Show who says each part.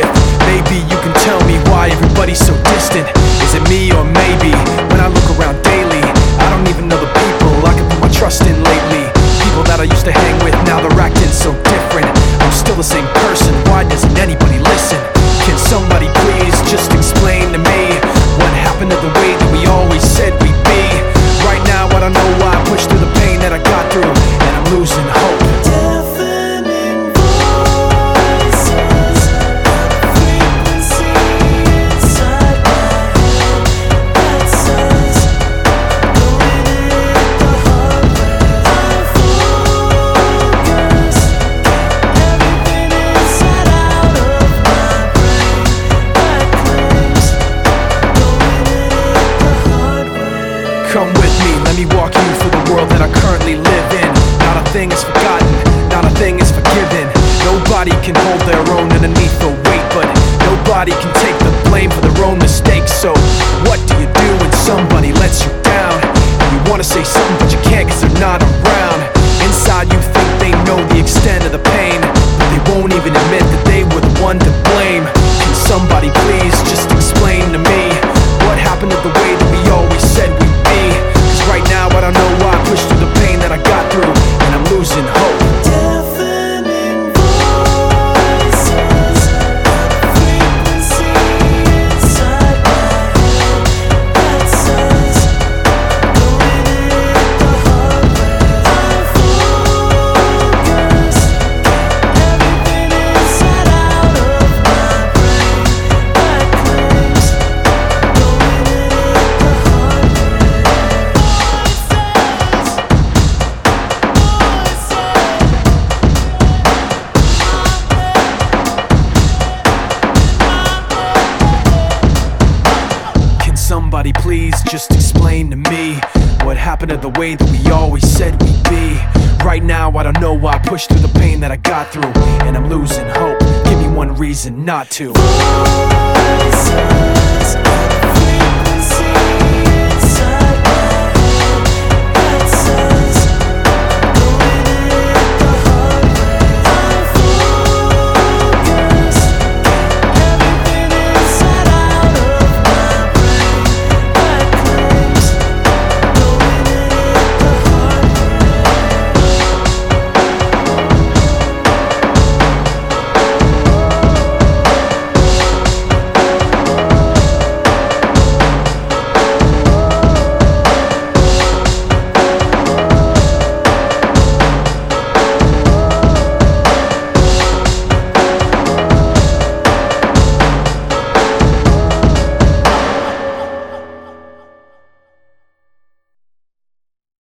Speaker 1: life. Maybe you can tell me why everybody's so distant. Is it me or maybe when I look around daily, I don't even know the people I can put my trust in lately. People that I used to hang with, now they're acting so different. I'm still the same person, why doesn't anybody listen? Can somebody please just explain to me what happened to the way that we always said we'd be? Right now I don't know why I pushed through the pain that I got through, and I'm losing hope. Come with me, let me walk you through the world that I currently live in. Not a thing is forgotten, not a thing is forgiven. Nobody can hold their own underneath the weight, but nobody can take the blame for their own mistakes. So what do you do when somebody lets you down? And you wanna say something but you can't cause they're not around. Inside you think they know the extent of the pain, but they won't even admit that they were the one to blame. Can somebody please just explain to me what happened to the way that we always said we'd be? Cause right now I don't know why I pushed through the pain that I got through, and I'm losing hope.
Speaker 2: Deafening voices, a frequency inside my head that says, go in it the hard way. I focus, everything inside out of my brain that claims, go in it the hard way.
Speaker 1: Can somebody please just explain to me what happened to the way that we always said we'd be? Right now I don't know why I pushed through the pain that I got through, and I'm losing hope. Give me one reason not to.
Speaker 2: Voices